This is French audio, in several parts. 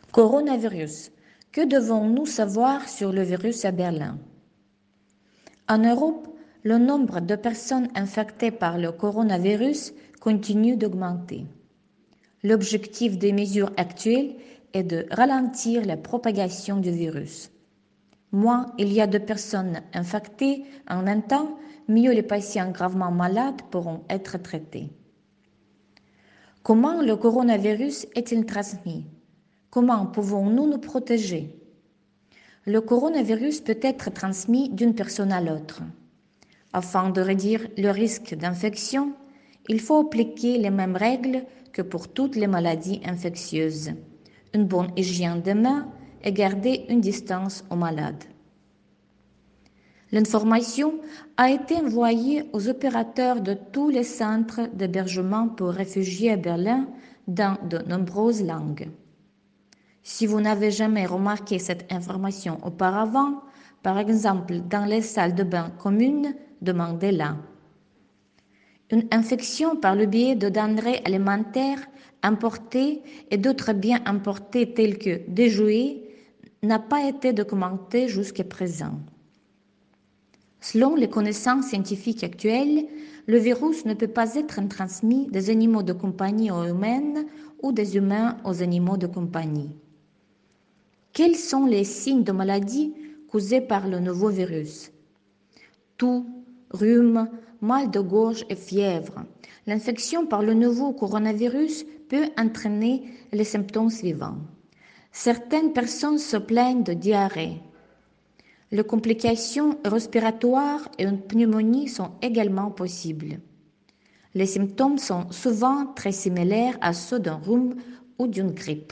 Coronavirus. Que devons-nous savoir sur le virus à Berlin? En Europe, le nombre de personnes infectées par le coronavirus continue d'augmenter. L'objectif des mesures actuelles est de ralentir la propagation du virus. Moins il y a de personnes infectées en même temps, mieux les patients gravement malades pourront être traités. Comment le coronavirus est-il transmis? Comment pouvons-nous nous protéger? Le coronavirus peut être transmis d'une personne à l'autre. Afin de réduire le risque d'infection, il faut appliquer les mêmes règles que pour toutes les maladies infectieuses. Une bonne hygiène des mains et garder une distance aux malades. L'information a été envoyée aux opérateurs de tous les centres d'hébergement pour réfugiés à Berlin dans de nombreuses langues. Si vous n'avez jamais remarqué cette information auparavant, par exemple dans les salles de bain communes, demandez-la. Une infection par le biais de denrées alimentaires importées et d'autres biens importés tels que des jouets n'a pas été documentée jusqu'à présent. Selon les connaissances scientifiques actuelles, le virus ne peut pas être transmis des animaux de compagnie aux humains ou des humains aux animaux de compagnie. Quels sont les signes de maladie causés par le nouveau virus? Toux, rhume, mal de gorge et fièvre. L'infection par le nouveau coronavirus peut entraîner les symptômes suivants. Certaines personnes se plaignent de diarrhée. Les complications respiratoires et une pneumonie sont également possibles. Les symptômes sont souvent très similaires à ceux d'un rhume ou d'une grippe.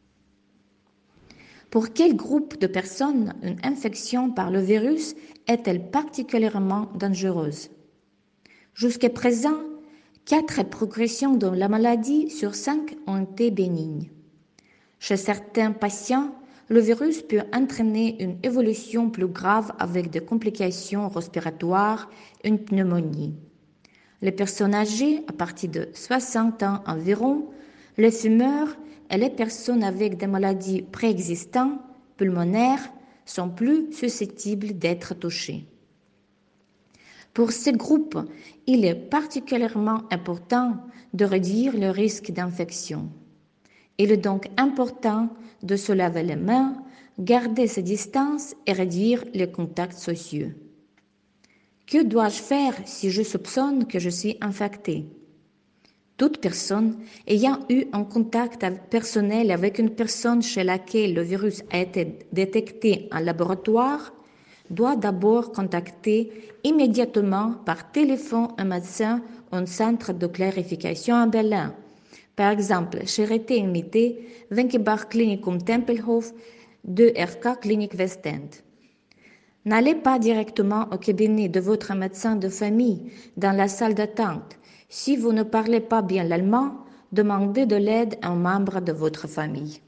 Pour quel groupe de personnes une infection par le virus est-elle particulièrement dangereuse? Jusqu'à présent, 4 progressions de la maladie sur 5 ont été bénignes. Chez certains patients, le virus peut entraîner une évolution plus grave avec des complications respiratoires, une pneumonie. Les personnes âgées, à partir de 60 ans environ, les fumeurs et les personnes avec des maladies préexistantes, pulmonaires, sont plus susceptibles d'être touchées. Pour ces groupes, il est particulièrement important de réduire le risque d'infection. Il est donc important de se laver les mains, garder ses distances et réduire les contacts sociaux. Que dois-je faire si je soupçonne que je suis infectée? Toute personne ayant eu un contact personnel avec une personne chez laquelle le virus a été détecté en laboratoire doit d'abord contacter immédiatement par téléphone un médecin ou un centre de clarification à Berlin. Par exemple, Charité Unité, Wenckebach Klinikum Tempelhof, 2RK Klinik Westend. N'allez pas directement au cabinet de votre médecin de famille dans la salle d'attente. Si vous ne parlez pas bien l'allemand, demandez de l'aide à un membre de votre famille.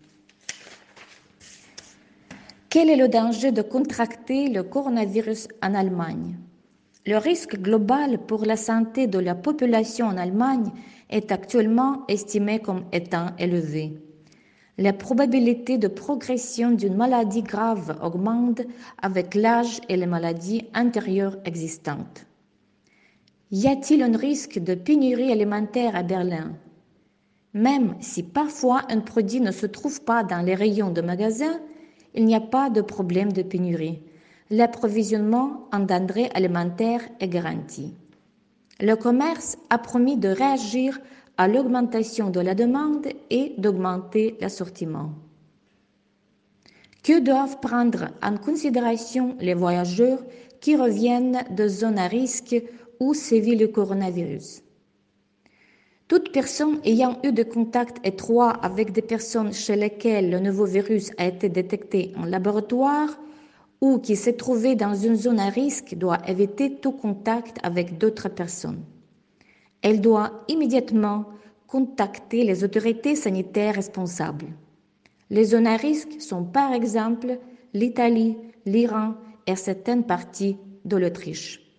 Quel est le danger de contracter le coronavirus en Allemagne? Le risque global pour la santé de la population en Allemagne est actuellement estimé comme étant élevé. La probabilité de progression d'une maladie grave augmente avec l'âge et les maladies antérieures existantes. Y a-t-il un risque de pénurie alimentaire à Berlin? Même si parfois un produit ne se trouve pas dans les rayons de magasins, il n'y a pas de problème de pénurie. L'approvisionnement en denrées alimentaires est garanti. Le commerce a promis de réagir à l'augmentation de la demande et d'augmenter l'assortiment. Que doivent prendre en considération les voyageurs qui reviennent de zones à risque où sévit le coronavirus? Toute personne ayant eu de contacts étroits avec des personnes chez lesquelles le nouveau virus a été détecté en laboratoire ou qui s'est trouvée dans une zone à risque doit éviter tout contact avec d'autres personnes. Elle doit immédiatement contacter les autorités sanitaires responsables. Les zones à risque sont par exemple l'Italie, l'Iran et certaines parties de l'Autriche.